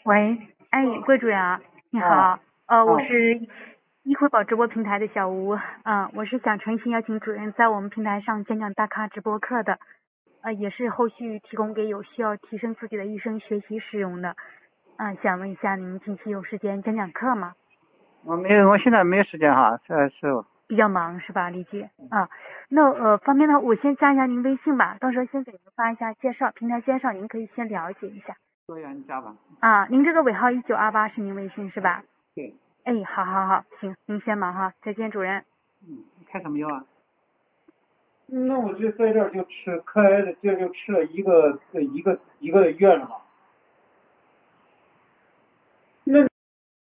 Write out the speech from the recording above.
喂，哎，桂主任啊，你啊好，我啊， 是易惠宝直播平台的小吴，我是想诚心邀请主任在我们平台上讲讲大咖直播课的，也是后续提供给有需要提升自己的医生学习使用的，想问一下您近期有时间讲讲课吗？ 我没有，我现在没有时间哈，是比较忙是吧？理解啊，那方便的话，我先加一下您微信吧，到时候先给您发一下介绍，平台介绍，您可以先了解一下。 多元加吧。 您这个尾号1928是您微信是吧？ 对， 哎，好好好，行，您先忙哈，再见，主任。 开什么药啊？那我就在这儿就吃，开的这就吃了一个月了嘛。